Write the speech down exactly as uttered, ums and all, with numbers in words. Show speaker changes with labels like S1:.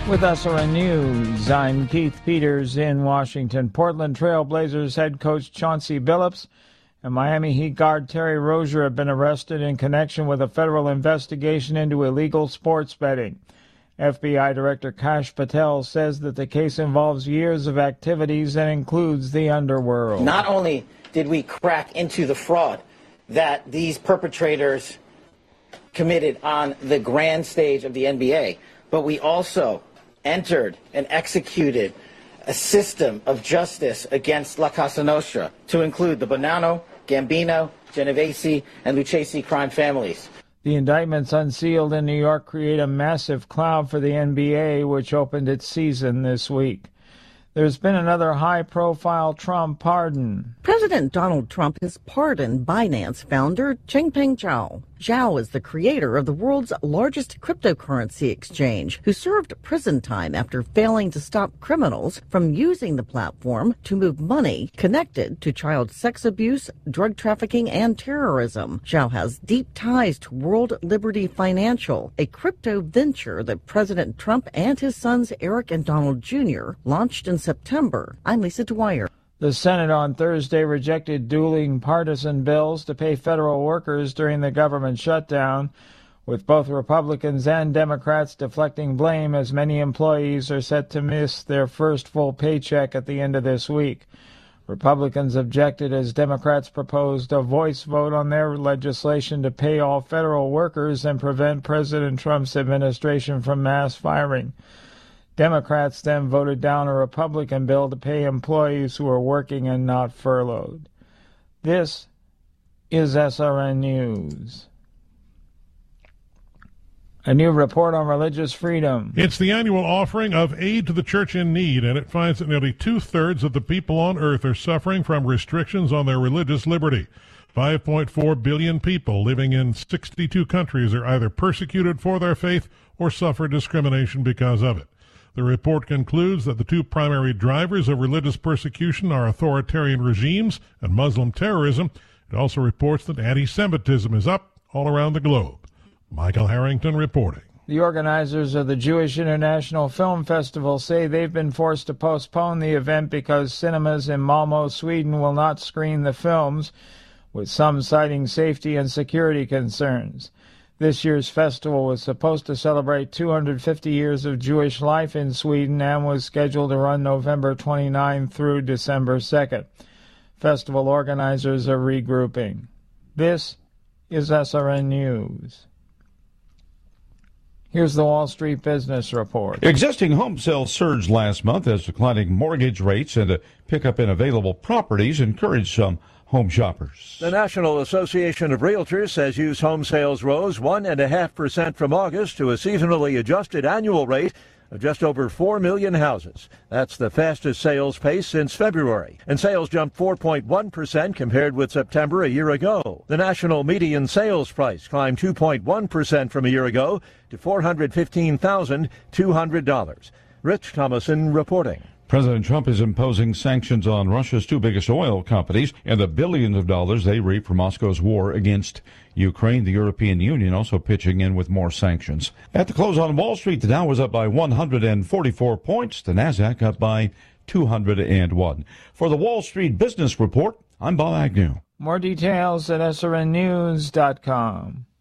S1: With S R N News, I'm Keith Peters in Washington. Portland Trail Blazers head coach Chauncey Billups and Miami Heat guard Terry Rozier have been arrested in connection with a federal investigation into illegal sports betting. F B I Director Kash Patel says that the case involves years of activities and includes the underworld.
S2: Not only did we crack into the fraud that these perpetrators committed on the grand stage of the N B A, but we also entered and executed a system of justice against La Cosa Nostra to include the Bonanno, Gambino, Genovese, and Lucchesi crime families.
S1: The indictments unsealed in New York create a massive cloud for the N B A, which opened its season this week. There's been another high-profile Trump pardon.
S3: President Donald Trump has pardoned Binance founder Changpeng Zhao. Zhao is the creator of the world's largest cryptocurrency exchange, who served prison time after failing to stop criminals from using the platform to move money connected to child sex abuse, drug trafficking, and terrorism. Zhao has deep ties to World Liberty Financial, a crypto venture that President Trump and his sons Eric and Donald Junior launched in September. I'm Lisa Dwyer.
S1: The Senate on Thursday rejected dueling partisan bills to pay federal workers during the government shutdown, with both Republicans and Democrats deflecting blame as many employees are set to miss their first full paycheck at the end of this week. Republicans objected as Democrats proposed a voice vote on their legislation to pay all federal workers and prevent President Trump's administration from mass firing. Democrats then voted down a Republican bill to pay employees who are working and not furloughed. This is S R N News. A new report on religious freedom.
S4: It's the annual offering of aid to the church in need, and it finds that nearly two-thirds of the people on earth are suffering from restrictions on their religious liberty. five point four billion people living in sixty-two countries are either persecuted for their faith or suffer discrimination because of it. The report concludes that the two primary drivers of religious persecution are authoritarian regimes and Muslim terrorism. It also reports that anti-Semitism is up all around the globe. Michael Harrington reporting.
S1: The organizers of the Jewish International Film Festival say they've been forced to postpone the event because cinemas in Malmö, Sweden will not screen the films, with some citing safety and security concerns. This year's festival was supposed to celebrate two hundred fifty years of Jewish life in Sweden and was scheduled to run November twenty-ninth through December second. Festival organizers are regrouping. This is S R N News. Here's the Wall Street Business Report.
S5: Existing home sales surged last month as declining mortgage rates and a pickup in available properties encouraged some home shoppers.
S6: The National Association of Realtors says used home sales rose one point five percent from August to a seasonally adjusted annual rate of just over four million houses. That's the fastest sales pace since February. And sales jumped four point one percent compared with September a year ago. The national median sales price climbed two point one percent from a year ago to four hundred fifteen thousand two hundred dollars. Rich Thomason reporting.
S5: President Trump is imposing sanctions on Russia's two biggest oil companies and the billions of dollars they reap from Moscow's war against Ukraine. The European Union also pitching in with more sanctions. At the close on Wall Street, the Dow was up by one hundred forty-four points. The Nasdaq up by two hundred one. For the Wall Street Business Report, I'm Bob Agnew.
S1: More details at S R N news dot com.